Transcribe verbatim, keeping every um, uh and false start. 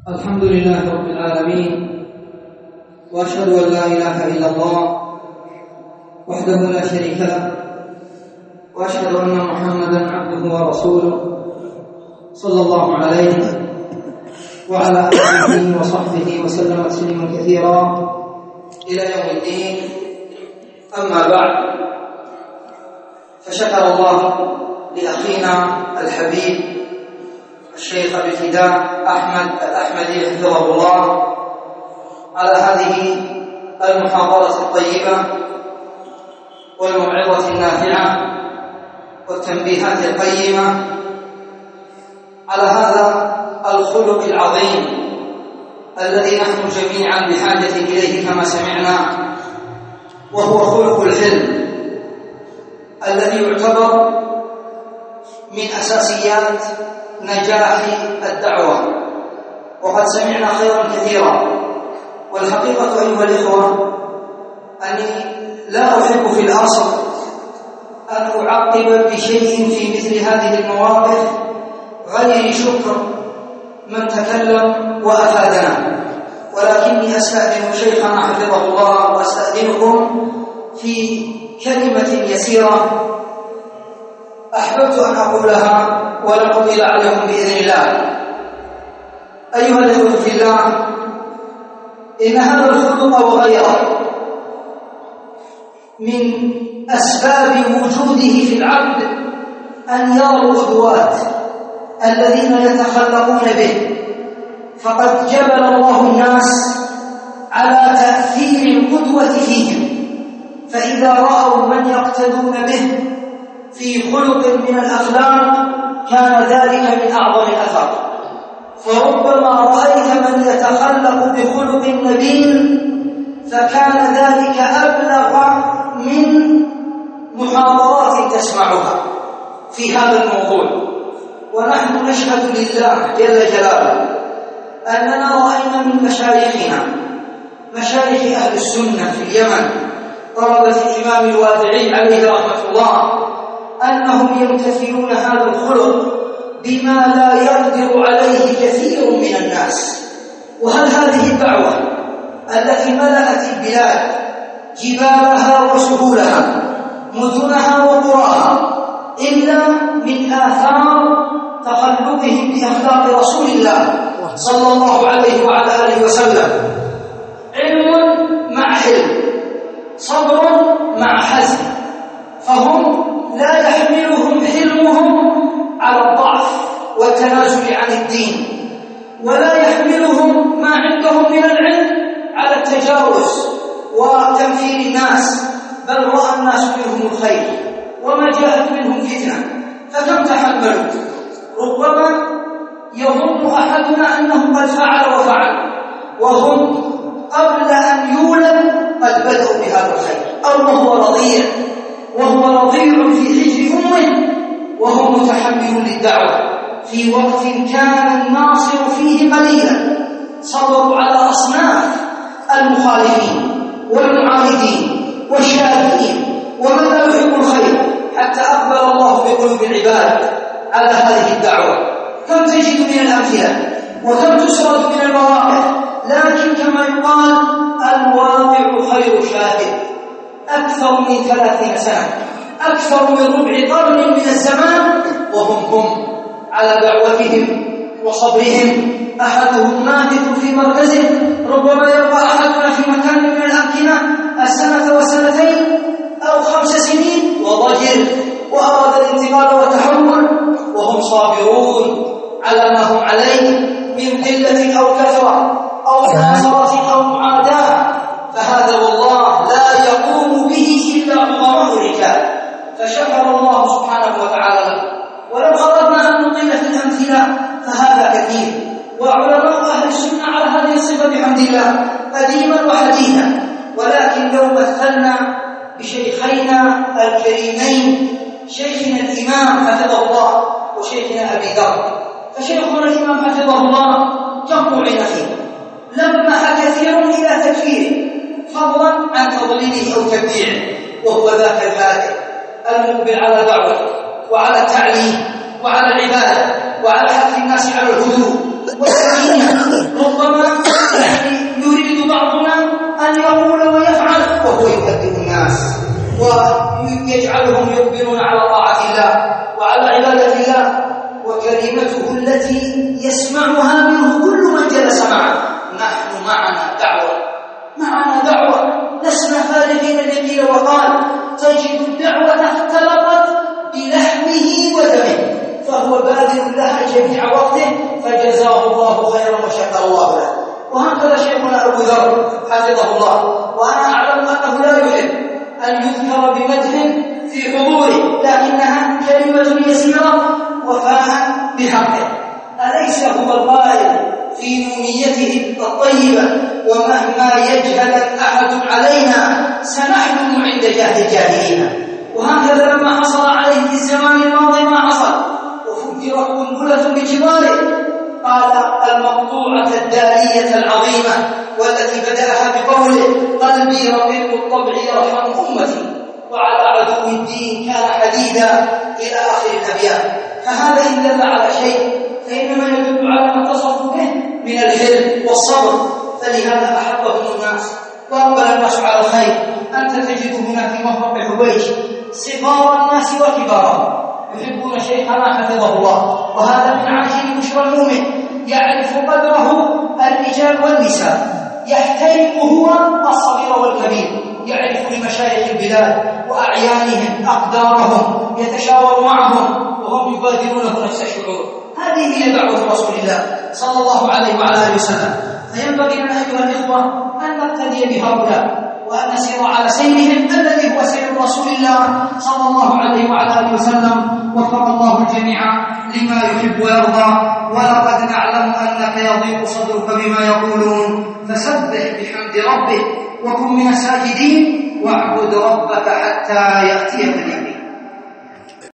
الحمد لله رب العالمين، وأشهد أن لا إله إلا الله وحده لا شريك له، وأشهد أن محمدا عبده ورسوله صلى الله عليه وعلى آله وصحبه وسلم تسليما كثيرا إلى يوم الدين. أما بعد، فشكر الله لأخينا الحبيب الشيخ بالفداء أحمد الأحمدي حفظه الله على هذه المحاضرة الطيبة والموعظة النافعة والتنبيهات القيمة على هذا الخلق العظيم الذي نحن جميعا بحاجة إليه كما سمعنا، وهو خلق العلم الذي يعتبر من أساسيات نجاح الدعوة. وقد سمعنا خيرا كثيرا، والحقيقة أيها الإخوة أني لا أحب في الأصل أن أعقب بشيء في مثل هذه المواقف غير شكر من تكلم وأفادنا، ولكني أستأذن شيخنا حفظه الله وأستأذنكم في كلمة يسيرة أحببت أن أقولها ولن أطيل عليكم بإذن الله. أيها الأخوة في الله، إن هذا الخلق وغيره من أسباب وجوده في العبد أن يرى القدوات الذين يتخلقون به، فقد جبل الله الناس على تأثير القدوة فيهم، فإذا رأوا من يقتدون به في خلق من الأخلاق كان ذلك من أعظم الأثر. فربما رأيت من يتخلق بخلق نبيل فكان ذلك أبلغ من محاضرات تسمعها في هذا الموضوع. ونحن نشهد لله جل جلاله أننا رأينا من مشايخنا مشايخ أهل السنة في اليمن طلبة الإمام الوادعي عليه رحمة الله أنهم يمتثلون هذا الخلق بما لا يقدر عليه كثير من الناس. وهل هذه الدعوة التي ملأت البلاد جبالها وسهولها مدنها وقراها إلا من آثار تخلقهم بأخلاق رسول الله صلى الله عليه وعلى آله وسلم؟ علم مع حلم، صبر مع حزم، فهم لا يحملهم حلمهم على الضعف والتنازل عن الدين، ولا يحملهم ما عندهم من العلم على التجاوز وتنفير الناس، بل رأى الناس منهم الخير وما جاءت منهم فتنة فكم تحملوا. ربما يظن أحدنا أنه قد فعل وفعل وهم قبل أن يولد قد بدأوا بهذا الخير، أو وهو رضيع وهو رضيع في حجر أمه وهو متحمل للدعوة في وقت كان الناصر فيه قليلا. صبروا على أصناف المخالفين والمعاندين والشاكين ومن لا يحب الخير، حتى أقبل الله بقلوب العباد على هذه الدعوة. كم تجد من الأمثلة وكم تسرد من المواقف، لكن كما يقال الواقع خير شاهد. أكثر من ثلاثين سنة، أكثر من ربع قرن من الزمان وهم هم على دعوتهم وصبرهم. أحدهم ناهض في مركزه، ربما يبقى أحدنا في مكان من الأمكنة السنة والسنتين أو خمس سنين وضجر وأراد الانتقال والتحول، وهم صابرون على ما هم عليه من قلة أو كثرة أو مناصرة أو معاداة. فهذا والله لا يقوم به إلا عظماء الرجال، فشكر الله سبحانه وتعالى له. ولو أردنا أن نطيل في الأمثلة فهذا كثير، وعلماء أهل السنة على هذه الصفة بحمد الله قديما وحديثا. ولكن لو مثلنا بشيخينا الكريمين، شيخنا الإمام حفظه الله وشيخنا أبي ذر، فشيخنا الإمام حفظه الله كم عين فيه لمح كثير إلى تكفيره فضلا عن تضليله أو تبديعه، وهو ذاك الهادئ المقبل على دعوته وعلى التعليم وعلى العبادة وعلى حث الناس على الهدوء والسكينة، قيل وقال تجد الدعوة اختلطت بلحمه ودمه فهو باذل لها جميع وقته فجزاه الله خيرا وشكر الله له. وهكذا شيخنا أبو ذر حفظه الله، وأنا أعلم أنه لا يحب أن يذكر بمدح في حضوره، لكنها كلمة يسيرة وفاء بحقه. أليس هو القائل في نونيته الطيبة ومهما يجهل أحد علينا سنحلم عند جهل الجاهلين؟ وهكذا لما حصل عليه في الزمان الماضي ما حصل وفجر قنبلة بجواره قال المقطوعة الدالية العظيمة والتي بدأها بقوله قلبي رقيق الطبع يرحم أمتي وعلى عدو الدين كان حديدا إلى آخر الأبيات. فهذا إن دل على شيء فإنما يدل على ما اتصفوا به من الحلم والصبر، فلهذا أحبهم الناس وأقبل الناس على الخير. أنت تجد هنا في مفرق حبيش صغار الناس وكبارهم يحبون شيخنا حفظه الله، وهذا من عجيب بشرى المؤمن، يعرف قدره الرجال والنساء، يحترم هو الصغير والكبير، يعرف لمشايخ البلاد وأعيانهم أقدارهم، يتشاور معهم وهم يبادرون له نفس الشعور. هذه هي دعوة رسول الله صلى الله عليه وعلى آله وسلم. فينبغي لنا أيها الإخوة أن نقتدي بهؤلاء وأن نسير على سيرهم الذي هو سير رسول الله صلى الله عليه وعلى آله وسلم. وفق الله الجميع لما يحب ويرضى. ولقد نعلم أنك يضيق صدرك بما يقولون فسبح بحمد ربك وكن من الساجدين واعبد ربك حتى يأتيك اليقين.